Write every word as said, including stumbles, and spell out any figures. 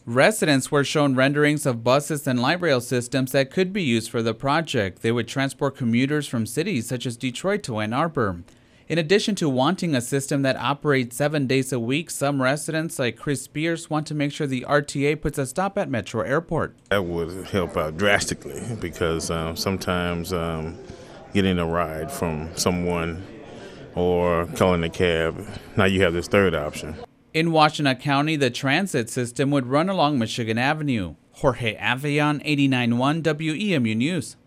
Residents were shown renderings of buses and light rail systems that could be used for the project. They would transport commuters from cities such as Detroit to Ann Arbor. In addition to wanting a system that operates seven days a week, some residents like Chris Spears want to make sure the R T A puts a stop at Metro Airport. That would help out drastically because um, sometimes um, getting a ride from someone or calling a cab, now you have this third option. In Washtenaw County, the transit system would run along Michigan Avenue. Jorge Avion, eighty-nine point one W E M U News.